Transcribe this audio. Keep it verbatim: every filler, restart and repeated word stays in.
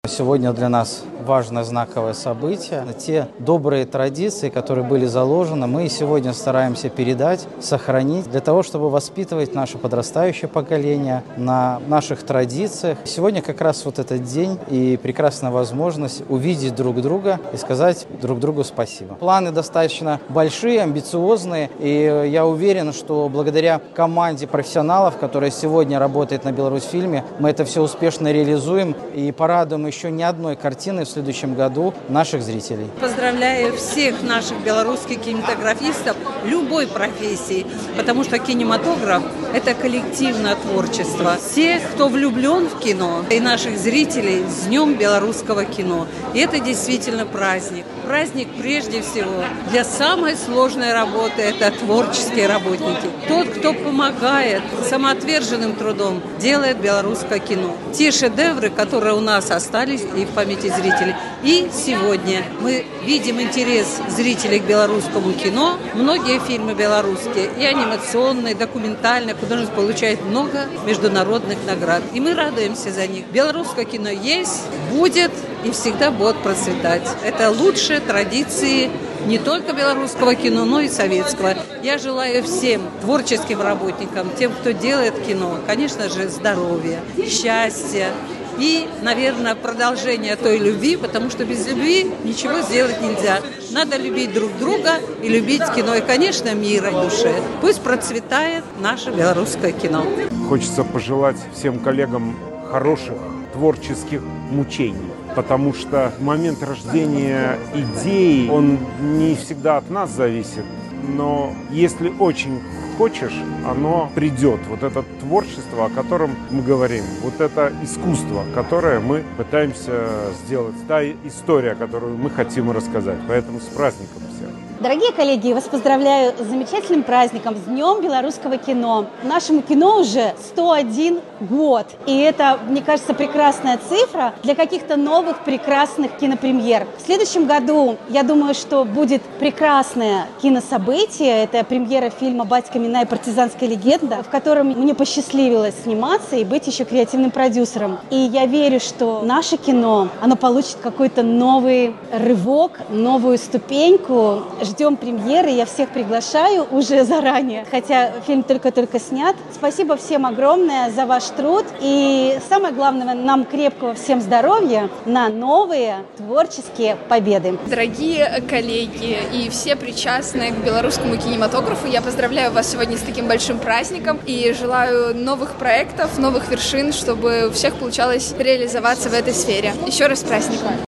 Сегодня для нас важное знаковое событие. Те добрые традиции, которые были заложены, мы сегодня стараемся передать, сохранить, для того, чтобы воспитывать наше подрастающее поколение на наших традициях. Сегодня как раз вот этот день и прекрасная возможность увидеть друг друга и сказать друг другу спасибо. Планы достаточно большие, амбициозные, и я уверен, что благодаря команде профессионалов, которая сегодня работает на Беларусьфильме, мы это все успешно реализуем и порадуем еще не одной картиной в следующем году наших зрителей. Поздравляю всех наших белорусских кинематографистов любой профессии, потому что кинематограф – это коллективное творчество. Всех, кто влюблен в кино, и наших зрителей с Днем белорусского кино. И это действительно праздник. Праздник прежде всего для самой сложной работы – это творческие работники. Тот, кто помогает самоотверженным трудом, делает белорусское кино. Те шедевры, которые у нас остались и в памяти зрителей. И сегодня мы видим интерес зрителей к белорусскому кино. Многие фильмы белорусские, и анимационные, и документальные, художественные, получают много международных наград. И мы радуемся за них. Белорусское кино есть, будет и всегда будет процветать. Это лучшие традиции не только белорусского кино, но и советского. Я желаю всем творческим работникам, тем, кто делает кино, конечно же, здоровья, счастья и, наверное, продолжение той любви, потому что без любви ничего сделать нельзя. Надо любить друг друга и любить кино, и, конечно, мира в душе. Пусть процветает наше белорусское кино. Хочется пожелать всем коллегам хороших творческих мучений, потому что момент рождения идеи, он не всегда от нас зависит, но если очень хочешь, оно придет. Вот это творчество, о котором мы говорим, вот это искусство, которое мы пытаемся сделать, та история, которую мы хотим рассказать. Поэтому с праздником всех! Дорогие коллеги, я вас поздравляю с замечательным праздником, с Днем белорусского кино. Нашему кино уже сто один год. И это, мне кажется, прекрасная цифра для каких-то новых прекрасных кинопремьер. В следующем году, я думаю, что будет прекрасное кинособытие. Это премьера фильма «Батька Минай. Партизанская легенда», в котором мне посчастливилось сниматься и быть еще креативным продюсером. И я верю, что наше кино, оно получит какой-то новый рывок, новую ступеньку. Ждем премьеры, я всех приглашаю уже заранее, хотя фильм только-только снят. Спасибо всем огромное за ваш труд и, самое главное, нам крепкого всем здоровья на новые творческие победы. Дорогие коллеги и все причастные к белорусскому кинематографу, я поздравляю вас сегодня с таким большим праздником и желаю новых проектов, новых вершин, чтобы у всех получалось реализоваться в этой сфере. Еще раз с праздником!